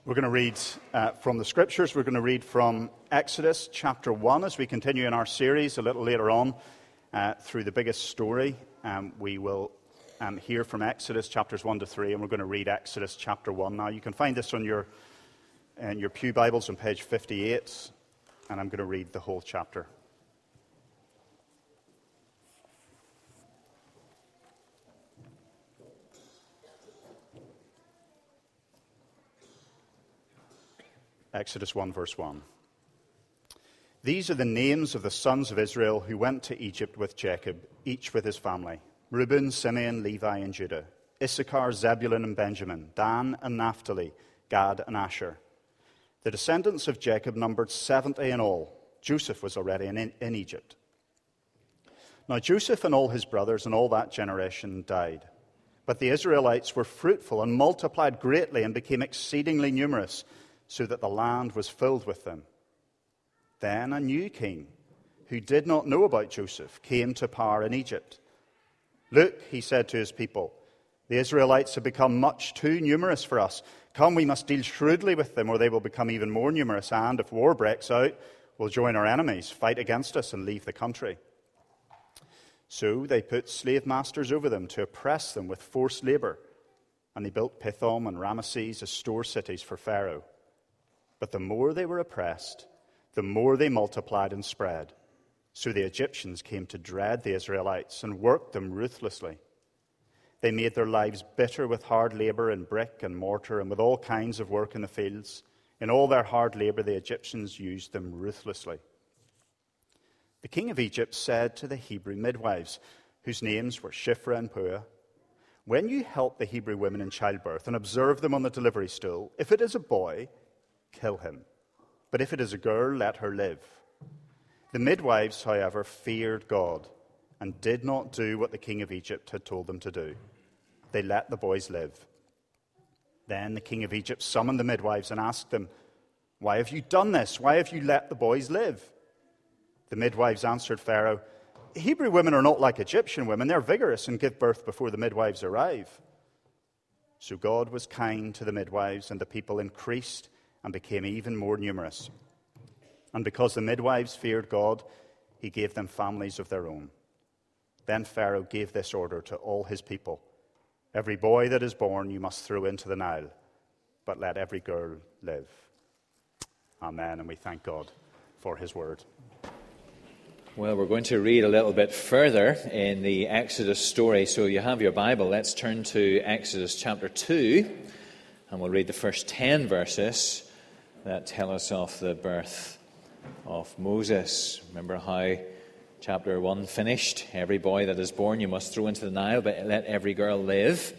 We're going to read from the Scriptures. We're going to read from Exodus chapter 1 as we continue in our series a little later on through the biggest story. We will hear from Exodus chapters 1 to 3, and we're going to read Exodus chapter 1 now. You can find this on your Pew Bibles on page 58, and I'm going to read the whole chapter. Exodus 1, verse 1. These are the names of the sons of Israel who went to Egypt with Jacob, each with his family: Reuben, Simeon, Levi, and Judah; Issachar, Zebulun, and Benjamin; Dan and Naphtali; Gad and Asher. The descendants of Jacob numbered 70 in all. Joseph was already in Egypt. Now Joseph and all his brothers and all that generation died. But the Israelites were fruitful and multiplied greatly and became exceedingly numerous, so that the land was filled with them. Then a new king, who did not know about Joseph, came to power in Egypt. "Look," he said to his people, "the Israelites have become much too numerous for us. Come, we must deal shrewdly with them, or they will become even more numerous, and if war breaks out, we'll join our enemies, fight against us, and leave the country." So they put slave masters over them to oppress them with forced labor, and they built Pithom and Ramesses as store cities for Pharaoh. But the more they were oppressed, the more they multiplied and spread. So the Egyptians came to dread the Israelites and worked them ruthlessly. They made their lives bitter with hard labor in brick and mortar and with all kinds of work in the fields. In all their hard labor, the Egyptians used them ruthlessly. The king of Egypt said to the Hebrew midwives, whose names were Shiphrah and Puah, "When you help the Hebrew women in childbirth and observe them on the delivery stool, if it is a boy, kill him. But if it is a girl, let her live." The midwives, however, feared God and did not do what the king of Egypt had told them to do. They let the boys live. Then the king of Egypt summoned the midwives and asked them, "Why have you done this? Why have you let the boys live?" The midwives answered Pharaoh, "Hebrew women are not like Egyptian women. They're vigorous and give birth before the midwives arrive." So God was kind to the midwives, and the people increased and became even more numerous. And because the midwives feared God, he gave them families of their own. Then Pharaoh gave this order to all his people: "Every boy that is born you must throw into the Nile, but let every girl live." Amen, and we thank God for his word. Well, we're going to read a little bit further in the Exodus story. So you have your Bible. Let's turn to Exodus chapter 2, and we'll read the first 10 verses that tell us of the birth of Moses. Remember how chapter 1 finished? Every boy that is born you must throw into the Nile, but let every girl live.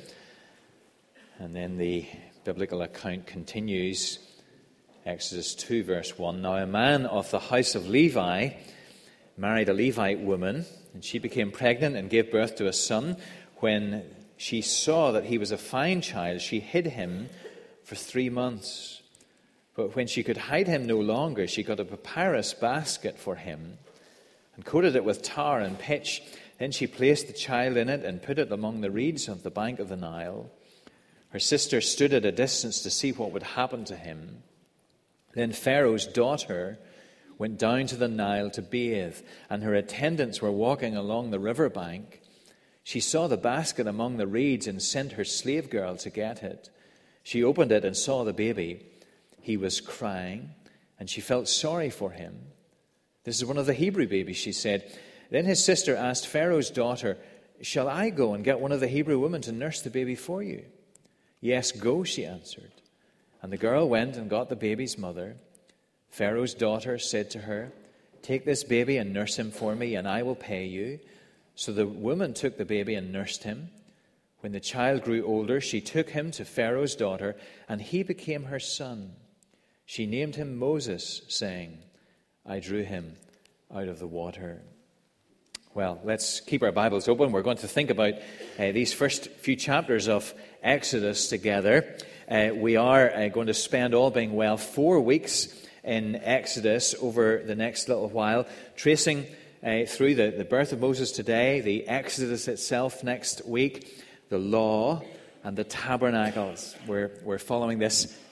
And then the biblical account continues. Exodus 2 verse 1. Now a man of the house of Levi married a Levite woman, and she became pregnant and gave birth to a son. When she saw that he was a fine child, she hid him for 3 months. But when she could hide him no longer, she got a papyrus basket for him and coated it with tar and pitch. Then she placed the child in it and put it among the reeds of the bank of the Nile. Her sister stood at a distance to see what would happen to him. Then Pharaoh's daughter went down to the Nile to bathe, and her attendants were walking along the river bank. She saw the basket among the reeds and sent her slave girl to get it. She opened it and saw the baby. He was crying, and she felt sorry for him. "This is one of the Hebrew babies," she said. Then his sister asked Pharaoh's daughter, "Shall I go and get one of the Hebrew women to nurse the baby for you?" "Yes, go," she answered. And the girl went and got the baby's mother. Pharaoh's daughter said to her, "Take this baby and nurse him for me, and I will pay you." So the woman took the baby and nursed him. When the child grew older, she took him to Pharaoh's daughter, and he became her son. She named him Moses, saying, "I drew him out of the water." Well, let's keep our Bibles open. We're going to think about these first few chapters of Exodus together. We are going to spend, all being well, 4 weeks in Exodus over the next little while, tracing through the birth of Moses today, the Exodus itself next week, the law, and the tabernacles. We're following this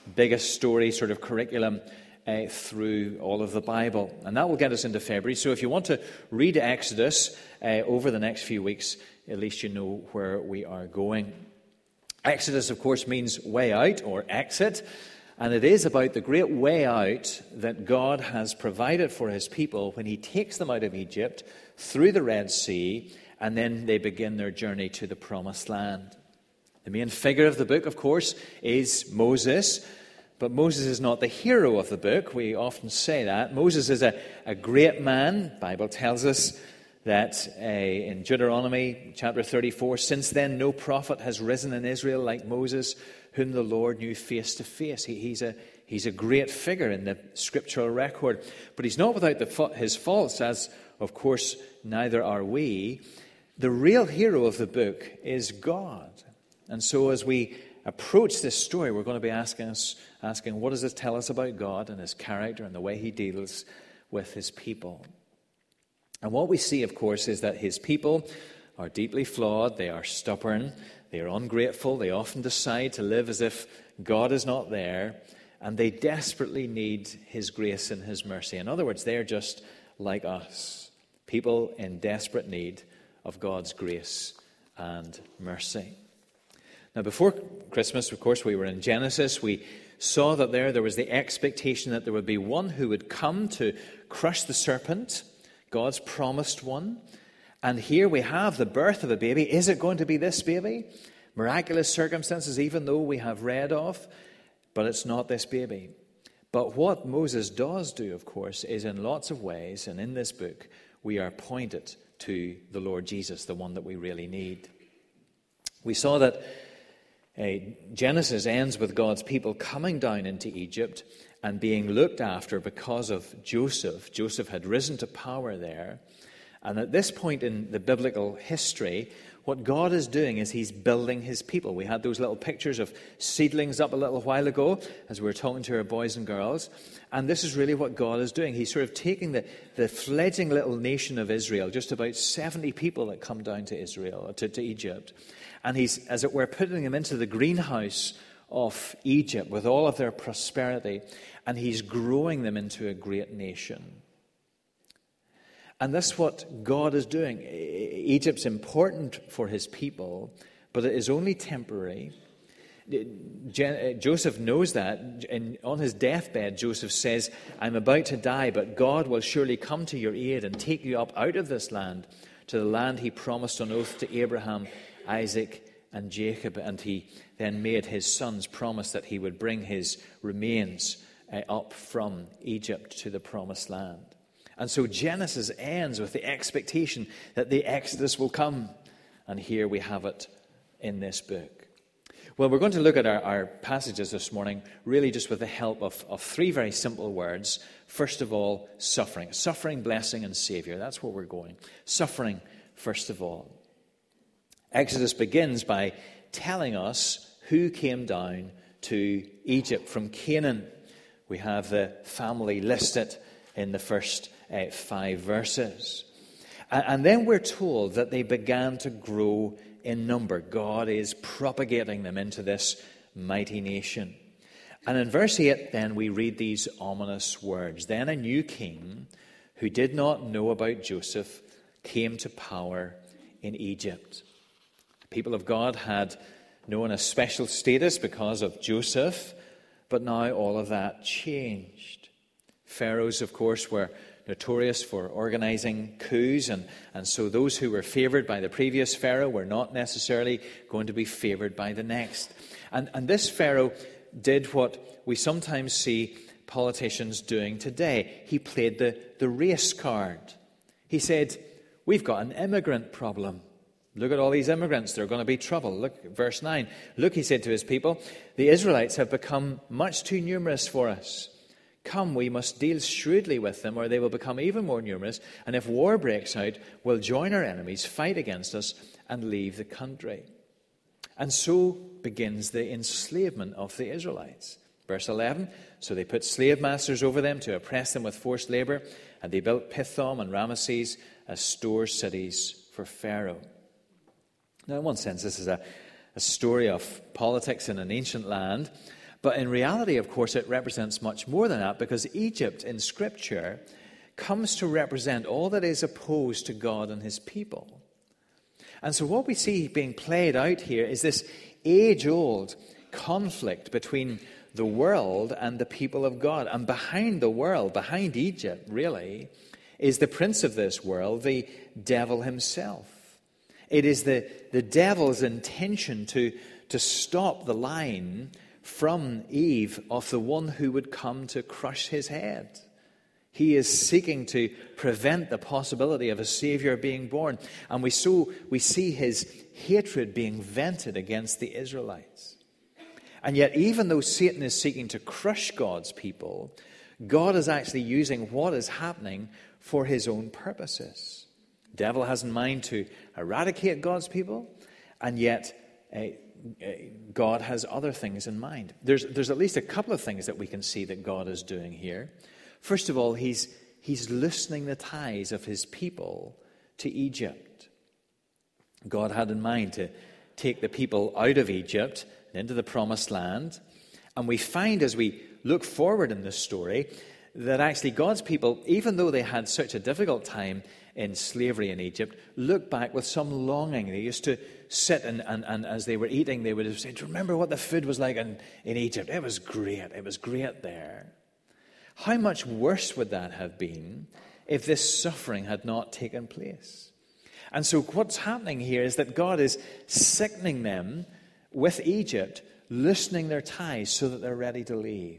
biggest story sort of curriculum through all of the Bible. And that will get us into February. So if you want to read Exodus over the next few weeks, at least you know where we are going. Exodus, of course, means way out or exit. And it is about the great way out that God has provided for his people when he takes them out of Egypt through the Red Sea, and then they begin their journey to the Promised Land. The main figure of the book, of course, is Moses. But Moses is not the hero of the book. We often say that. Moses is a great man. The Bible tells us that in Deuteronomy chapter 34, since then no prophet has risen in Israel like Moses, whom the Lord knew face to face. He's a great figure in the scriptural record. But he's not without his faults, as, of course, neither are we. The real hero of the book is God. And so as we approach this story, we're going to be asking, what does it tell us about God and his character and the way he deals with his people? And what we see, of course, is that his people are deeply flawed, they are stubborn, they are ungrateful, they often decide to live as if God is not there, and they desperately need his grace and his mercy. In other words, they're just like us, people in desperate need of God's grace and mercy. Now, before Christmas, of course, we were in Genesis. We saw that there was the expectation that there would be one who would come to crush the serpent, God's promised one. And here we have the birth of a baby. Is it going to be this baby? Miraculous circumstances, even though we have read of, but it's not this baby. But what Moses does do, of course, is in lots of ways, and in this book, we are pointed to the Lord Jesus, the one that we really need. We saw that Genesis ends with God's people coming down into Egypt and being looked after because of Joseph. Joseph had risen to power there. And at this point in the biblical history, what God is doing is he's building his people. We had those little pictures of seedlings up a little while ago as we were talking to our boys and girls. And this is really what God is doing. He's sort of taking the fledgling little nation of Israel, just about 70 people that come down to Israel, to Egypt. And he's, as it were, putting them into the greenhouse of Egypt with all of their prosperity. And he's growing them into a great nation. And that's what God is doing. Egypt's important for his people, but it is only temporary. Joseph knows that. And on his deathbed, Joseph says, I'm about to die, but God will surely come to your aid and take you up out of this land, to the land he promised on oath to Abraham, Isaac, and Jacob. And he then made his sons promise that he would bring his remains up from Egypt to the Promised Land. And so Genesis ends with the expectation that the Exodus will come. And here we have it in this book. Well, we're going to look at our passages this morning really just with the help of three very simple words. First of all, suffering. Suffering, blessing, and Savior. That's where we're going. Suffering, first of all. Exodus begins by telling us who came down to Egypt from Canaan. We have the family listed in the first 5 verses. And then we're told that they began to grow in number. God is propagating them into this mighty nation. And in verse 8 then we read these ominous words. Then a new king who did not know about Joseph came to power in Egypt. The people of God had known a special status because of Joseph, but now all of that changed. Pharaohs, of course, were notorious for organizing coups, and so those who were favored by the previous Pharaoh were not necessarily going to be favored by the next. And this Pharaoh did what we sometimes see politicians doing today. He played the race card. He said, we've got an immigrant problem. Look at all these immigrants. They're going to be trouble. Look, verse 9. Look, he said to his people, the Israelites have become much too numerous for us. Come, we must deal shrewdly with them, or they will become even more numerous. And if war breaks out, we'll join our enemies, fight against us, and leave the country. And so begins the enslavement of the Israelites. Verse 11, so they put slave masters over them to oppress them with forced labor, and they built Pithom and Ramesses as store cities for Pharaoh. Now, in one sense, this is a story of politics in an ancient land, But in reality, of course, it represents much more than that, because Egypt in Scripture comes to represent all that is opposed to God and his people. And so what we see being played out here is this age-old conflict between the world and the people of God. And behind the world, behind Egypt, really, is the prince of this world, the devil himself. It is the devil's intention to stop the line from Eve of the one who would come to crush his head. He is seeking to prevent the possibility of a Savior being born. And we see his hatred being vented against the Israelites. And yet, even though Satan is seeking to crush God's people, God is actually using what is happening for his own purposes. The devil has in mind to eradicate God's people, and yet God has other things in mind. There's at least a couple of things that we can see that God is doing here. First of all, he's loosening the ties of his people to Egypt. God had in mind to take the people out of Egypt and into the promised land. And we find as we look forward in this story that actually God's people, even though they had such a difficult time in slavery in Egypt, look back with some longing. They used to sit and as they were eating, they would have said, remember what the food was like in Egypt? It was great. It was great there. How much worse would that have been if this suffering had not taken place? And so what's happening here is that God is sickening them with Egypt, loosening their ties so that they're ready to leave.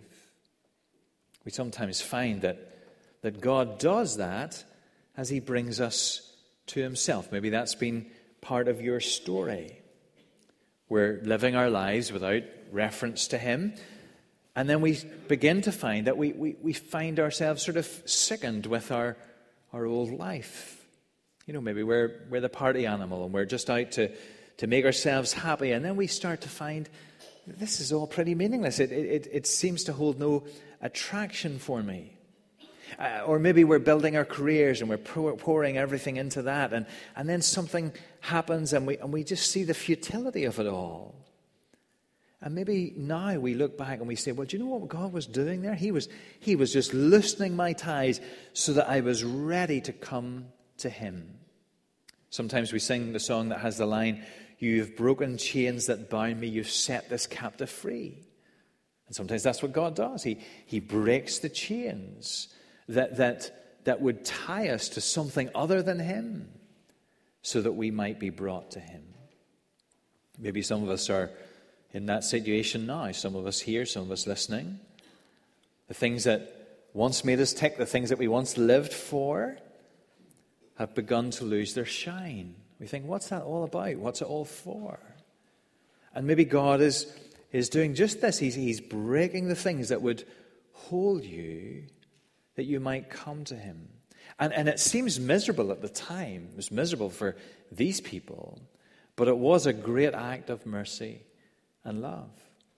We sometimes find that God does that as he brings us to himself. Maybe that's been part of your story. We're living our lives without reference to him. And then we begin to find that we find ourselves sort of sickened with our old life. You know, maybe we're the party animal and we're just out to make ourselves happy. And then we start to find this is all pretty meaningless. It seems to hold no attraction for me. Or maybe we're building our careers and we're pouring everything into that. And then something happens and we just see the futility of it all. And maybe now we look back and we say, well, do you know what God was doing there? He was just loosening my ties so that I was ready to come to him. Sometimes we sing the song that has the line, you've broken chains that bind me, you've set this captive free. And sometimes that's what God does. He breaks the chains that would tie us to something other than him so that we might be brought to him. Maybe some of us are in that situation now. Some of us here, some of us listening. The things that once made us tick, the things that we once lived for, have begun to lose their shine. We think, what's that all about? What's it all for? And maybe God is doing just this. He's breaking the things that would hold you, that you might come to him. And it seems miserable at the time. It was miserable for these people. But it was a great act of mercy and love.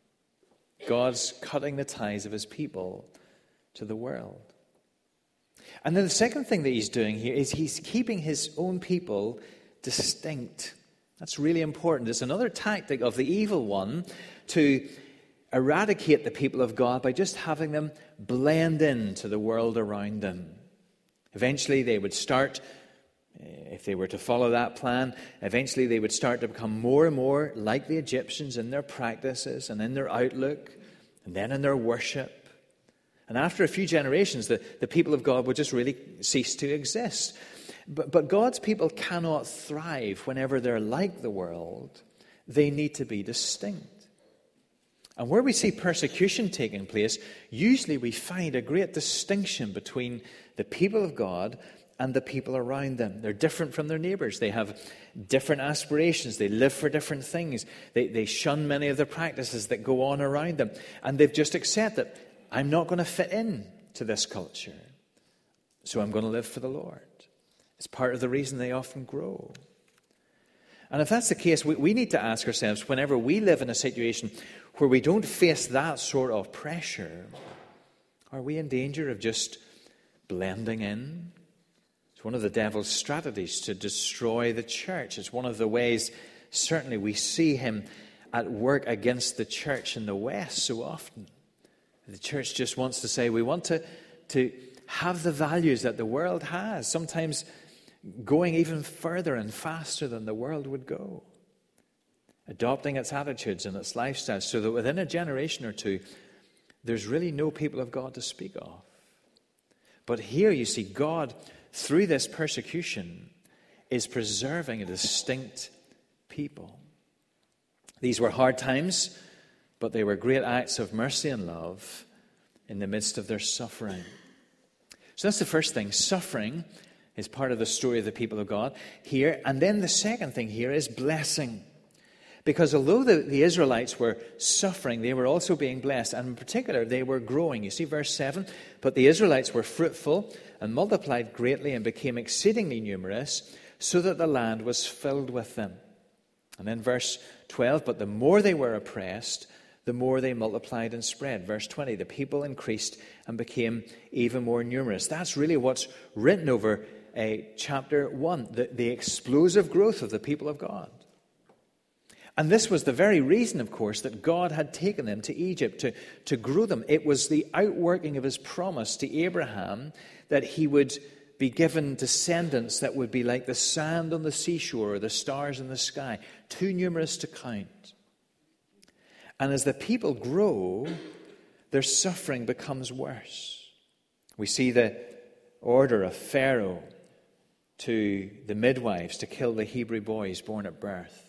God's cutting the ties of his people to the world. And then the second thing that he's doing here is he's keeping his own people distinct. That's really important. It's another tactic of the evil one to eradicate the people of God by just having them blend into the world around them. Eventually they would start, if they were to follow that plan, eventually they would start to become more and more like the Egyptians in their practices and in their outlook and then in their worship. And after a few generations, the people of God would just really cease to exist. But God's people cannot thrive whenever they're like the world. They need to be distinct. And where we see persecution taking place, usually we find a great distinction between the people of God and the people around them. They're different from their neighbors. They have different aspirations. They live for different things. They shun many of the practices that go on around them. And they've just accepted, I'm not going to fit in to this culture, so I'm going to live for the Lord. It's part of the reason they often grow. And if that's the case, we need to ask ourselves, whenever we live in a situation where we don't face that sort of pressure, are we in danger of just blending in? It's one of the devil's strategies to destroy the church. It's one of the ways, certainly, we see him at work against the church in the West so often. The church just wants to say, we want to have the values that the world has, sometimes going even further and faster than the world would go, adopting its attitudes and its lifestyles so that within a generation or two, there's really no people of God to speak of. But here you see God, through this persecution, is preserving a distinct people. These were hard times, but they were great acts of mercy and love in the midst of their suffering. So that's the first thing. Suffering is part of the story of the people of God here. And then the second thing here is blessing. Because although the Israelites were suffering, they were also being blessed. And in particular, they were growing. You see verse 7, but the Israelites were fruitful and multiplied greatly and became exceedingly numerous, so that the land was filled with them. And then verse 12, but the more they were oppressed, the more they multiplied and spread. Verse 20, the people increased and became even more numerous. That's really what's written over chapter 1, the explosive growth of the people of God. And this was the very reason, of course, that God had taken them to Egypt, to grow them. It was the outworking of his promise to Abraham that he would be given descendants that would be like the sand on the seashore or the stars in the sky, too numerous to count. And as the people grow, their suffering becomes worse. We see the order of Pharaoh to the midwives to kill the Hebrew boys born at birth.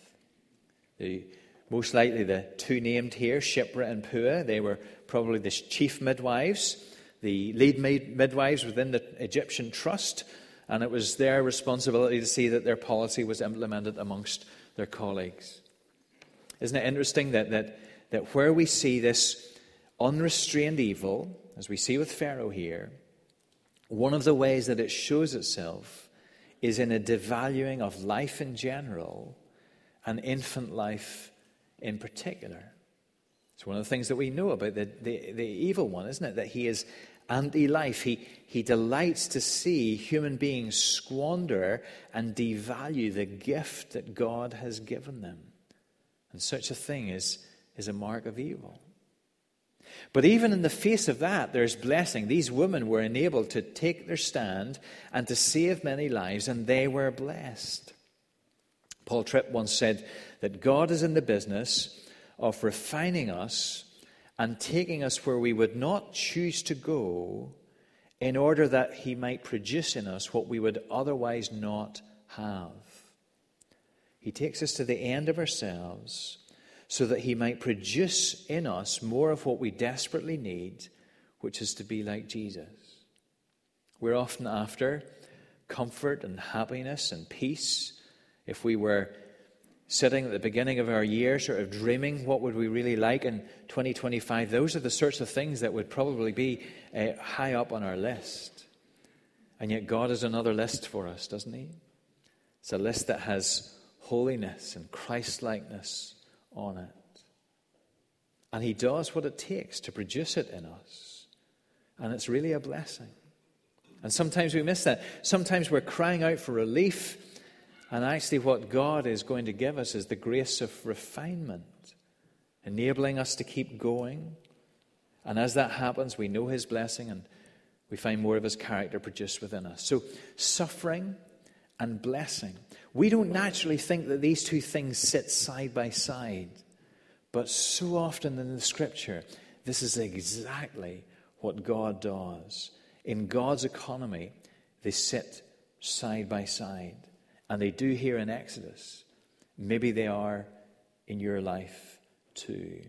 Most likely the two named here, Shiphrah and Puah, they were probably the chief midwives, the lead midwives within the Egyptian trust, and it was their responsibility to see that their policy was implemented amongst their colleagues. Isn't it interesting that where we see this unrestrained evil, as we see with Pharaoh here, one of the ways that it shows itself is in a devaluing of life in general and infant life in particular. It's one of the things that we know about the evil one, isn't it? That he is anti-life. He delights to see human beings squander and devalue the gift that God has given them. And such a thing is a mark of evil. But even in the face of that, there's blessing. These women were enabled to take their stand and to save many lives, and they were blessed. Paul Tripp once said that God is in the business of refining us and taking us where we would not choose to go in order that he might produce in us what we would otherwise not have. He takes us to the end of ourselves so that he might produce in us more of what we desperately need, which is to be like Jesus. We're often after comfort and happiness and peace. If we were sitting at the beginning of our year sort of dreaming what would we really like in 2025, those are the sorts of things that would probably be high up on our list. And yet God has another list for us, doesn't he? It's a list that has holiness and Christ-likeness on it. And he does what it takes to produce it in us. And it's really a blessing. And sometimes we miss that. Sometimes we're crying out for relief. And actually what God is going to give us is the grace of refinement, enabling us to keep going. And as that happens, we know his blessing and we find more of his character produced within us. So suffering and blessing. We don't naturally think that these two things sit side by side. But so often in the Scripture, this is exactly what God does. In God's economy, they sit side by side. And they do here in Exodus. Maybe they are in your life too.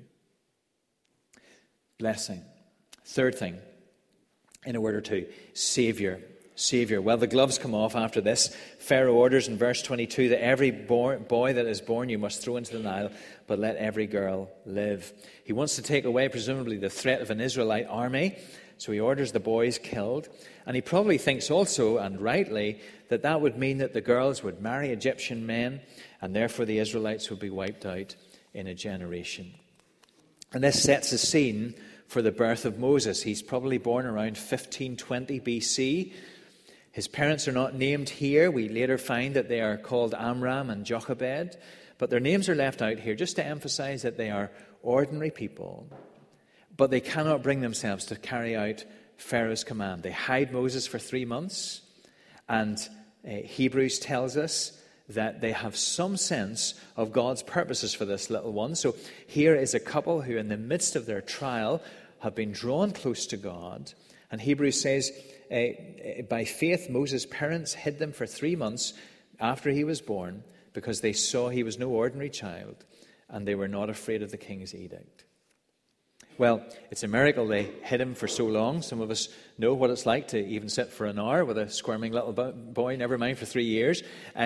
Blessing. Third thing, in a word or two, Savior. Savior. Well, the gloves come off after this. Pharaoh orders in verse 22 that every boy that is born you must throw into the Nile, but let every girl live. He wants to take away, presumably, the threat of an Israelite army. So he orders the boys killed. And he probably thinks also, and rightly, that that would mean that the girls would marry Egyptian men, and therefore the Israelites would be wiped out in a generation. And this sets the scene for the birth of Moses. He's probably born around 1520 BC. His parents are not named here. We later find that they are called Amram and Jochebed. But their names are left out here just to emphasize that they are ordinary people, but they cannot bring themselves to carry out Pharaoh's command. They hide Moses for 3 months, and Hebrews tells us that they have some sense of God's purposes for this little one. So here is a couple who, in the midst of their trial, have been drawn close to God. And Hebrews says, by faith, Moses' parents hid them for 3 months after he was born, because they saw he was no ordinary child, and they were not afraid of the king's edict. Well, it's a miracle they hid him for so long. Some of us know what it's like to even sit for an hour with a squirming little boy, never mind for 3 years.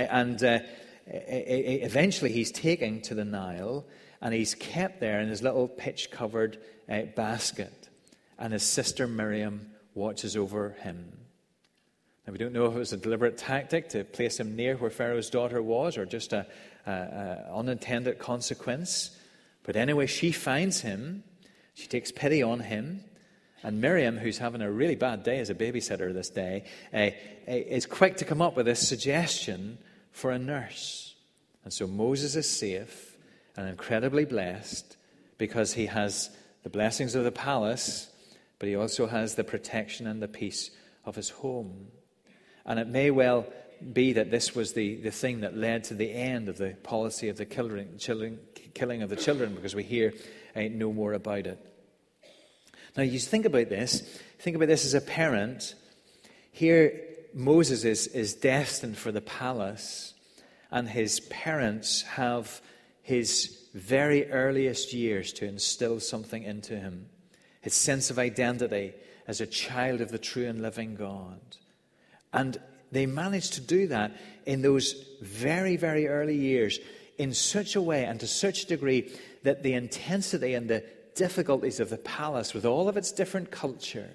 Eventually he's taken to the Nile, and he's kept there in his little pitch-covered basket. And his sister Miriam watches over him. Now, we don't know if it was a deliberate tactic to place him near where Pharaoh's daughter was, or just an unintended consequence. But anyway, she finds him. She takes pity on him. And Miriam, who's having a really bad day as a babysitter this day, is quick to come up with this suggestion for a nurse. And so Moses is safe and incredibly blessed, because he has the blessings of the palace, but he also has the protection and the peace of his home. And it may well be that this was the thing that led to the end of the policy of the killing of the children, because we hear no more about it. Now, you think about this. Think about this as a parent. Here, Moses is destined for the palace, and his parents have his very earliest years to instill something into him. His sense of identity as a child of the true and living God. And they managed to do that in those very, very early years in such a way and to such a degree that the intensity and the difficulties of the palace, with all of its different culture,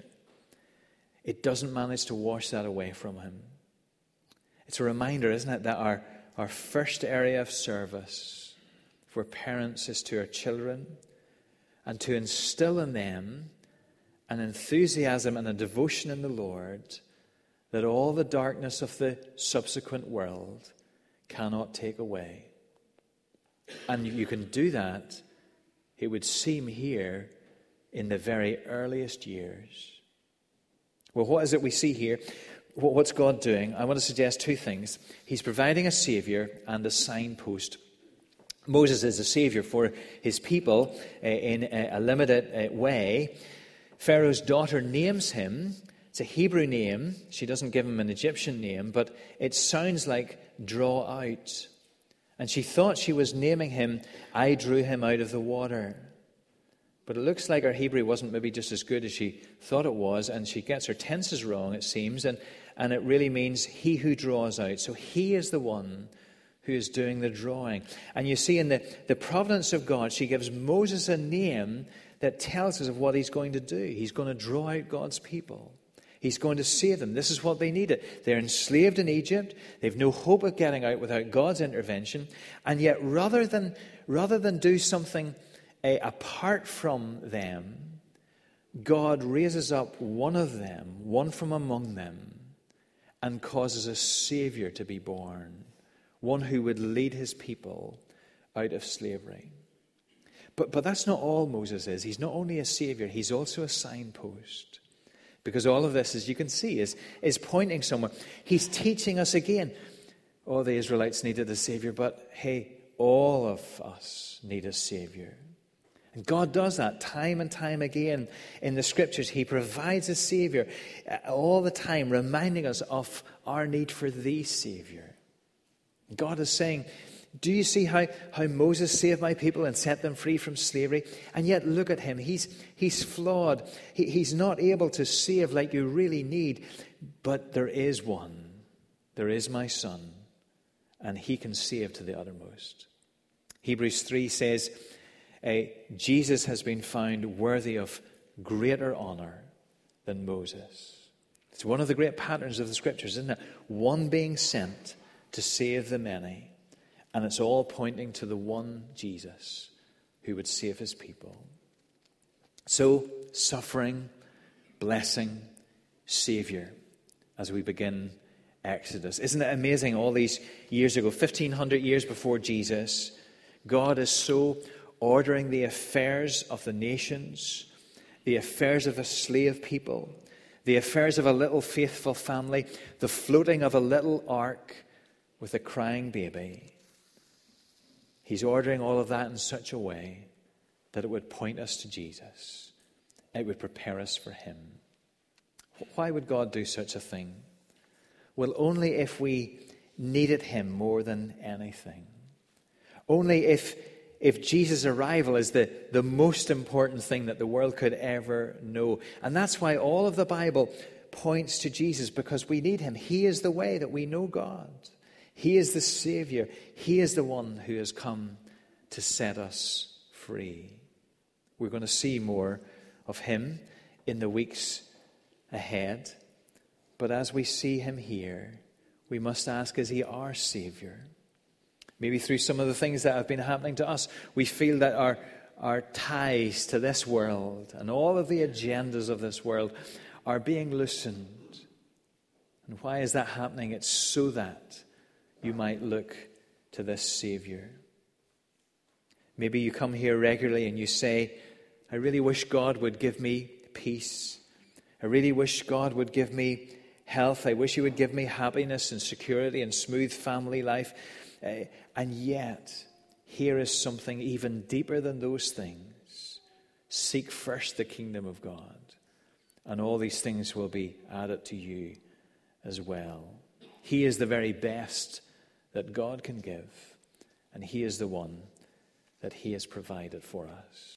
it doesn't manage to wash that away from him. It's a reminder, isn't it, that our first area of service for parents is to our children, and to instill in them an enthusiasm and a devotion in the Lord that all the darkness of the subsequent world cannot take away. And you can do that, it would seem here, in the very earliest years. Well, what is it we see here? What's God doing? I want to suggest two things. He's providing a Savior and a signpost. Moses is a Savior for his people in a limited way. Pharaoh's daughter names him. It's a Hebrew name. She doesn't give him an Egyptian name, but it sounds like draw out. And she thought she was naming him, I drew him out of the water. But it looks like her Hebrew wasn't maybe just as good as she thought it was, and she gets her tenses wrong, it seems, and it really means he who draws out. So he is the one who is doing the drawing. And you see, in the providence of God, she gives Moses a name that tells us of what he's going to do. He's going to draw out God's people. He's going to save them. This is what they needed. They're enslaved in Egypt. They've no hope of getting out without God's intervention. And yet, rather than do something apart from them, God raises up one of them, one from among them, and causes a Savior to be born, one who would lead his people out of slavery. But that's not all Moses is. He's not only a Savior, he's also a signpost. Because all of this, as you can see, is pointing somewhere. He's teaching us again. Oh, the Israelites needed a Savior, but hey, all of us need a Savior. And God does that time and time again in the Scriptures. He provides a Savior all the time, reminding us of our need for the Savior. God is saying, do you see how Moses saved my people and set them free from slavery? And yet look at him. He's flawed. He's not able to save like you really need. But there is one. There is my son. And he can save to the uttermost. Hebrews 3 says, Jesus has been found worthy of greater honor than Moses. It's one of the great patterns of the Scriptures, isn't it? One being sent to save the many. And it's all pointing to the one Jesus who would save his people. So, suffering, blessing, Savior, as we begin Exodus. Isn't it amazing all these years ago, 1,500 years before Jesus, God is so ordering the affairs of the nations, the affairs of a slave people, the affairs of a little faithful family, the floating of a little ark with a crying baby. He's ordering all of that in such a way that it would point us to Jesus. It would prepare us for him. Why would God do such a thing? Well, only if we needed him more than anything. Only if Jesus' arrival is the most important thing that the world could ever know. And that's why all of the Bible points to Jesus, because we need him. He is the way that we know God. He is the Savior. He is the one who has come to set us free. We're going to see more of him in the weeks ahead. But as we see him here, we must ask, is he our Savior? Maybe through some of the things that have been happening to us, we feel that our ties to this world and all of the agendas of this world are being loosened. And why is that happening? It's so that you might look to this Savior. Maybe you come here regularly and you say, I really wish God would give me peace. I really wish God would give me health. I wish he would give me happiness and security and smooth family life. And yet, here is something even deeper than those things. Seek first the kingdom of God, and all these things will be added to you as well. He is the very best that God can give, and he is the one that he has provided for us.